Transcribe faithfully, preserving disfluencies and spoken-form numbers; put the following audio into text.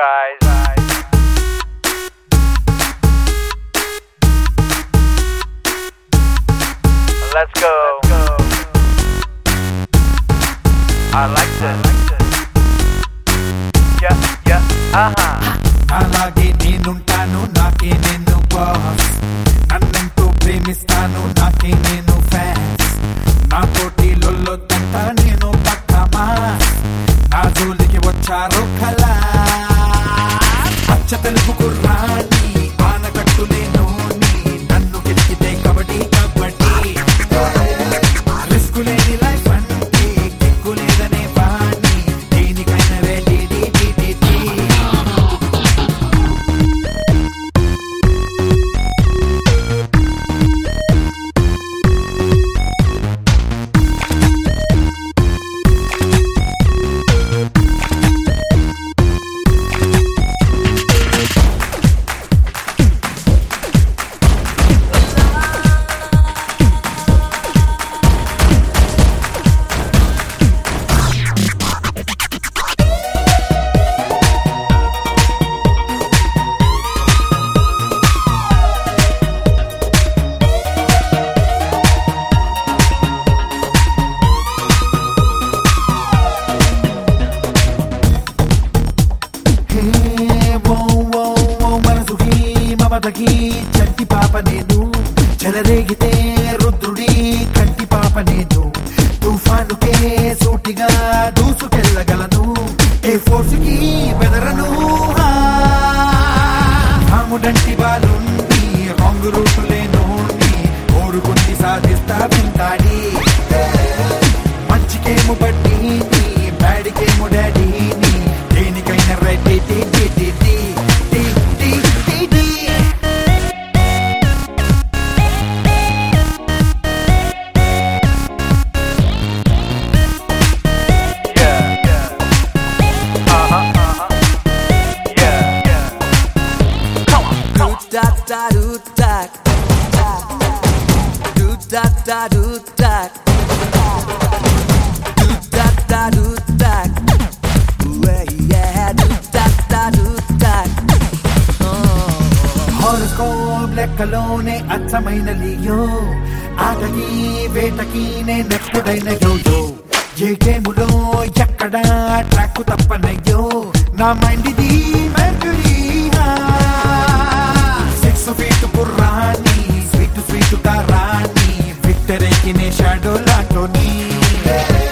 guys. Let's go. I like this. Yeah, yeah, uh-huh. అలాగే నేనుంటాను నాకే నేను బాస్ నన్నెంతో ప్రేమిస్తాను నాకే నేను ఫ్యాన్స్ నా తోటి లొల్లొద్దంట నేను పక్కమా నా జోలికి వచ్చారు కలా పచ్చ తెలుగు కుర్రాని ఆనకట్టు నేను నన్ను గెలికితే కబడ్డీ కబడ్డీ రిస్కు లేని లైఫ్ అంటే కిక్కు లేదనే వాణి దేనికైనా రెడీ డి డి డి డి మమతకి చంటి పాప నేను చెలరేగితే రుద్రుడి కంటి పాప నేను తుఫానుకే సూటిగా దూసుకెళ్ళగలను ఏ ఫోర్స్ కి బెదరను రాముడంటి బాలుండి రాంగ్ రూట్ లేనోండి కోరుకుంది సాధిస్తా వింటాడి మంచికేమో బడ్డీని బ్యాడికేమో డాడీని దేనికైనా రెడీ డి డి డి డి da da do da do da da do da do da da do da yeah do da da do da horoscope లెక్కలోనే అచ్చమైన లియో ఆటకి వేటకి నేనెప్పుడైన యోయో ఏ గేములో ఎక్కడ ట్రాక్ తప్పనయ్యో నా మైండ్ ఇది మెర్క్యూరీ సిక్స్ ఫీట్ కుర్రాని స్వీట్ స్వీట్ గా రాని విక్టరీకి నే షాడో లాంటోని